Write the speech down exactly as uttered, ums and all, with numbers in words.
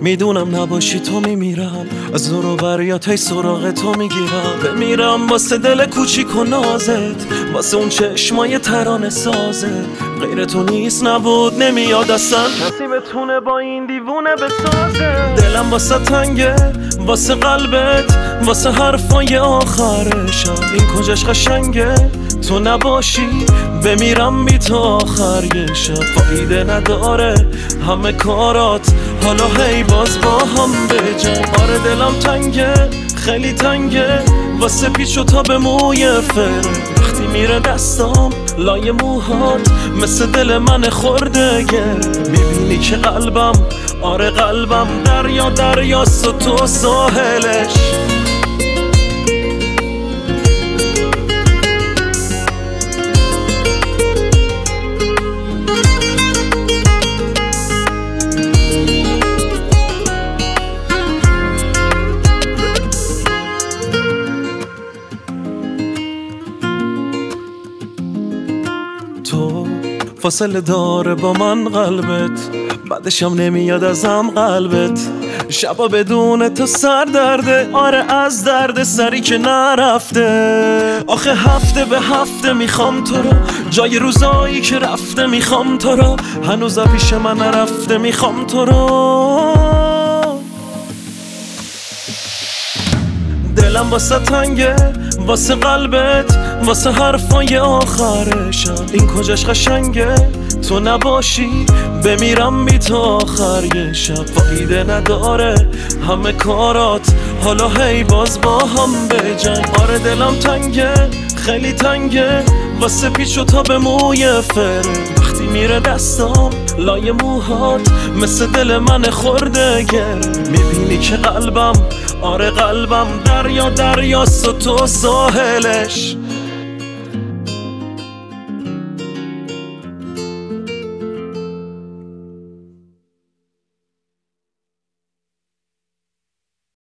میدونم نباشی تو میمیرم، از زور و بریات سراغ تو میگیرم. بمیرم واسه دل کوچیک و نازت، واسه اون چشمای ترانه سازت. غیر تو نیست نبود نمیاد اصلا کسی بتونه با این دیوونه بسازه. دلم واسه تنگه واسه قلبت، واسه حرفای آخرشم. این کجاش قشنگه تو نباشی، بمیرم بی تو آخر یه شب. فایده نداره همه کارات، حالا هی باز با هم بجن. آره دلم تنگه خیلی تنگه واسه پیچ و تاب موی فره. وقتی میره دستام لای موهات مثل دل من خورده گر. میبینی که قلبم، آره قلبم دریا دریاست و تو ساحلش. تو فاصله داره با من قلبت، بعدشم نمیاد ازم قلبت. شبا بدون تو سر درده، آره از درد سری که نرفته. آخه هفته به هفته میخوام تو رو، جای روزایی که رفته میخوام تو رو. هنوز پیش من نرفته میخوام تو رو. دلم واسه تنگه واسه قلبت، واسه حرفای آخرشم. این کجاش قشنگه تو نباشی، بمیرم بی تو آخر یه شب. فایده نداره همه کارات، حالا هی باز با هم بجن. آره دلم تنگه خیلی تنگه واسه پیچ و تاب موی فره. وقتی میره دستام لای موهات مثل دل من خورده گر. میبینی که قلبم، آره قلبم دریا دریاست و تو ساحلش.